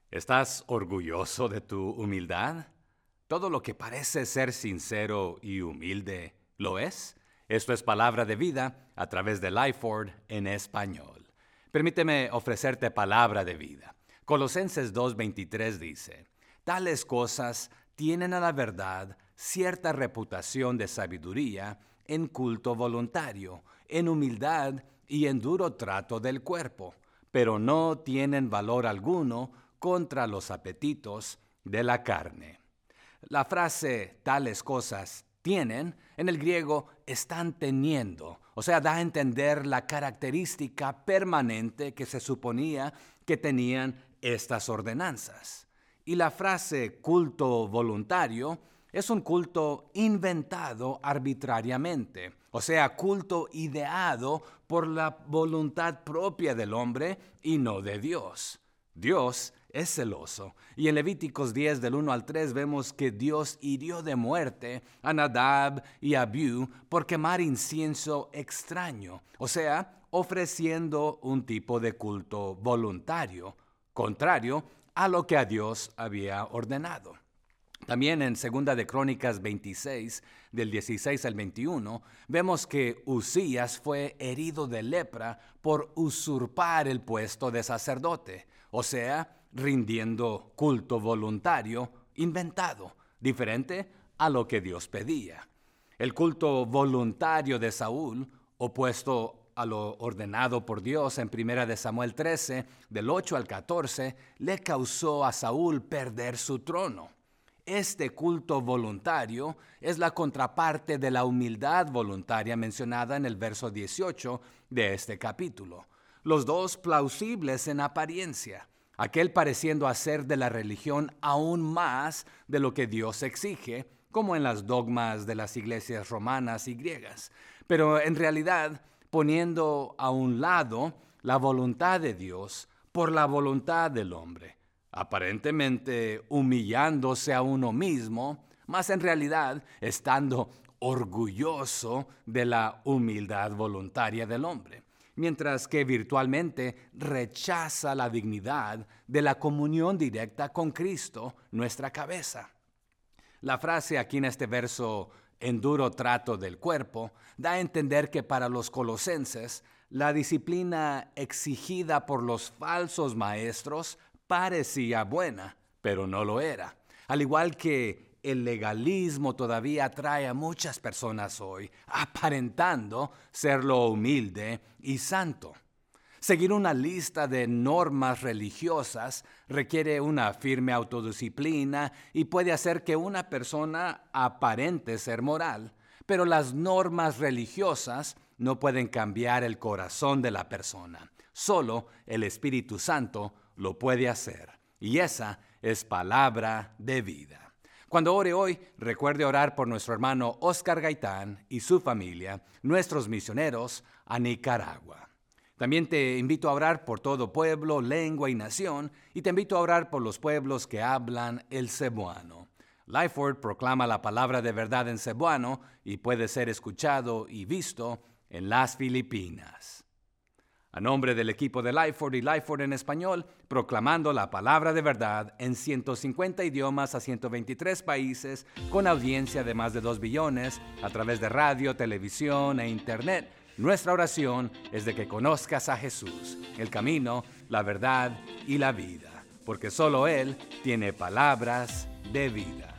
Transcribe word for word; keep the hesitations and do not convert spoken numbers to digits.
¿Estás orgulloso de tu humildad? ¿Todo lo que parece ser sincero y humilde lo es? Esto es Palabra de Vida a través de Lifeword en español. Permíteme ofrecerte palabra de vida. Colosenses dos veintitrés dice, tales cosas tienen a la verdad cierta reputación de sabiduría en culto voluntario, en humildad y en duro trato del cuerpo, pero no tienen valor alguno contra los apetitos de la carne. La frase tales cosas tienen, en el griego están teniendo, o sea, da a entender la característica permanente que se suponía que tenían estas ordenanzas. Y la frase culto voluntario es un culto inventado arbitrariamente, o sea, culto ideado por la voluntad propia del hombre y no de Dios. Dios es celoso, y en Levíticos diez del uno al tres vemos que Dios hirió de muerte a Nadab y a Abiú por quemar incienso extraño, o sea, ofreciendo un tipo de culto voluntario, contrario a lo que a Dios había ordenado. También en Segunda de Crónicas veintiséis, del dieciséis al veintiuno, vemos que Uzías fue herido de lepra por usurpar el puesto de sacerdote, o sea, rindiendo culto voluntario inventado, diferente a lo que Dios pedía. El culto voluntario de Saúl, opuesto a lo ordenado por Dios en Primera de Samuel trece, del ocho al catorce, le causó a Saúl perder su trono. Este culto voluntario es la contraparte de la humildad voluntaria mencionada en el verso dieciocho de este capítulo. Los dos plausibles en apariencia, aquel pareciendo hacer de la religión aún más de lo que Dios exige, como en las dogmas de las iglesias romanas y griegas, pero en realidad poniendo a un lado la voluntad de Dios por la voluntad del hombre, aparentemente humillándose a uno mismo, mas en realidad estando orgulloso de la humildad voluntaria del hombre, mientras que virtualmente rechaza la dignidad de la comunión directa con Cristo, nuestra cabeza. La frase aquí en este verso, en duro trato del cuerpo, da a entender que para los colosenses, la disciplina exigida por los falsos maestros parecía buena, pero no lo era. Al igual que el legalismo todavía atrae a muchas personas hoy, aparentando ser lo humilde y santo. Seguir una lista de normas religiosas requiere una firme autodisciplina y puede hacer que una persona aparente ser moral, pero las normas religiosas no pueden cambiar el corazón de la persona. Solo el Espíritu Santo lo puede hacer, y esa es palabra de vida. Cuando ore hoy, recuerde orar por nuestro hermano Oscar Gaitán y su familia, nuestros misioneros a Nicaragua. También te invito a orar por todo pueblo, lengua y nación, y te invito a orar por los pueblos que hablan el cebuano. Lifeword proclama la palabra de verdad en cebuano y puede ser escuchado y visto en las Filipinas. A nombre del equipo de Lifeword y Lifeword en español, proclamando la palabra de verdad en ciento cincuenta idiomas a ciento veintitrés países, con audiencia de más de dos billones, a través de radio, televisión e internet, nuestra oración es de que conozcas a Jesús, el camino, la verdad y la vida, porque solo Él tiene palabras de vida.